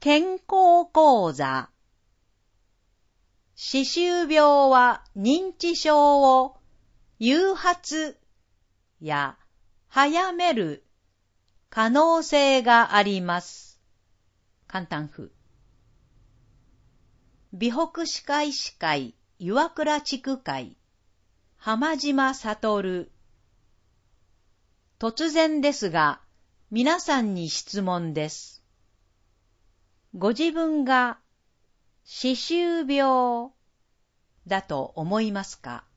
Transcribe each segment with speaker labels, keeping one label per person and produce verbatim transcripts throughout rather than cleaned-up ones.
Speaker 1: 健康講座。歯周病は認知症を誘発や早める可能性があります。簡単風。美北歯科医師会岩倉地区会浜島悟。突然ですが、皆さんに質問です。ご自分が歯周病だと思いますか？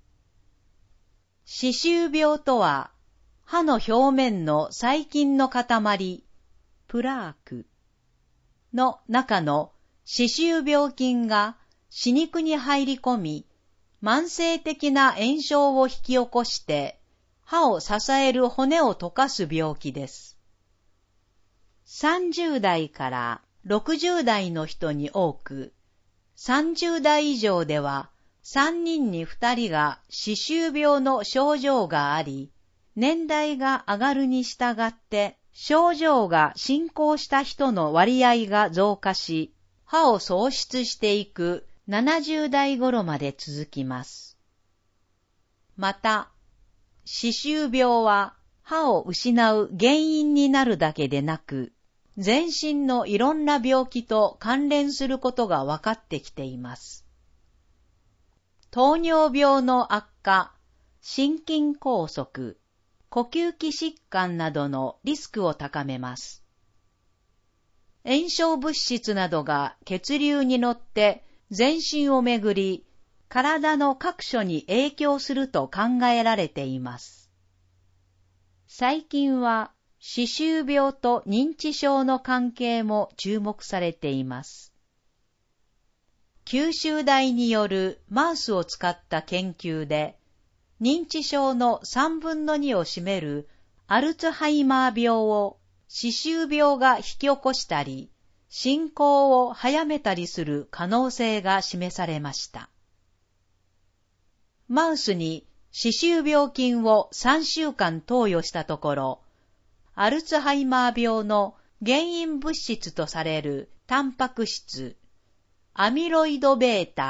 Speaker 1: 歯周病とは、歯の表面の細菌の塊、プラークの中の歯周病菌が歯肉に入り込み、慢性的な炎症を引き起こして、歯を支える骨を溶かす病気です。さんじゅう代からろくじゅう代の人に多く、さんじゅう代以上ではさんにんにふたりが歯周病の症状があり、年代が上がるに従って症状が進行した人の割合が増加し、歯を喪失していくななじゅう代頃まで続きます。また、歯周病は歯を失う原因になるだけでなく、全身のいろんな病気と関連することが分かってきています。糖尿病の悪化、心筋梗塞、呼吸器疾患などのリスクを高めます。炎症物質などが血流に乗って全身をめぐり、体の各所に影響すると考えられています。最近は歯周病と認知症の関係も注目されています。九州大によるマウスを使った研究で、認知症のさんぶんのにを占めるアルツハイマー病を歯周病が引き起こしたり、進行を早めたりする可能性が示されました。マウスに歯周病菌をさんしゅうかん投与したところ、アルツハイマー病の原因物質とされるタンパク質、アミロイド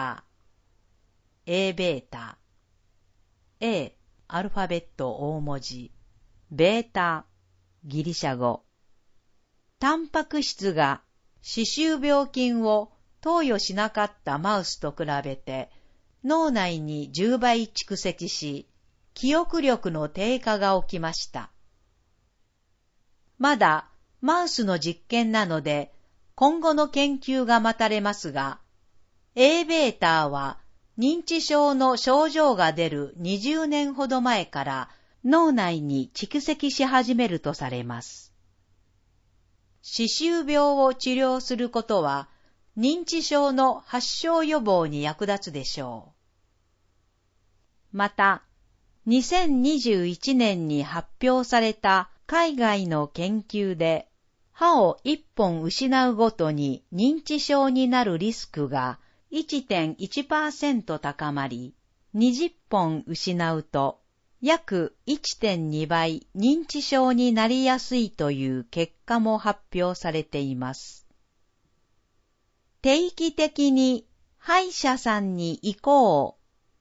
Speaker 1: β、A ベータ、A、アルファベット大文字、ベータ、ギリシャ語。タンパク質が歯周病菌を投与しなかったマウスと比べて、脳内にじゅうばい蓄積し、記憶力の低下が起きました。まだマウスの実験なので、今後の研究が待たれますが、A ベータは認知症の症状が出るにじゅうねんほど前から脳内に蓄積し始めるとされます。歯周病を治療することは、認知症の発症予防に役立つでしょう。また、にせんにじゅういちねんに発表された海外の研究で、歯をいっぽん失うごとに認知症になるリスクが いってんいちパーセント 高まり、にじゅっぽん失うと約 いってんにばい認知症になりやすいという結果も発表されています。定期的に歯医者さんに行こう。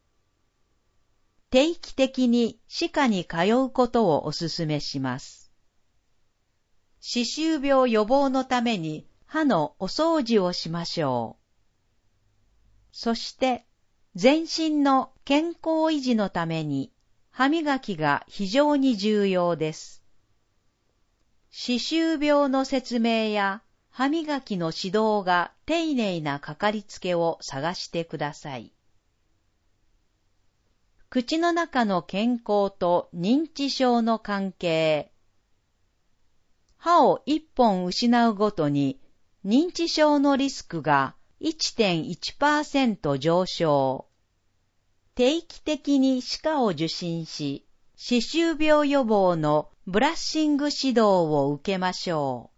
Speaker 1: 定期的に歯科に通うことをお勧めします。歯周病予防のために歯のお掃除をしましょう。そして全身の健康維持のために歯磨きが非常に重要です。歯周病の説明や歯磨きの指導が丁寧なかかりつけを探してください。口の中の健康と認知症の関係。歯をいっぽん失うごとに認知症のリスクが いってんいちパーセント 上昇。定期的に歯科を受診し、歯周病予防のブラッシング指導を受けましょう。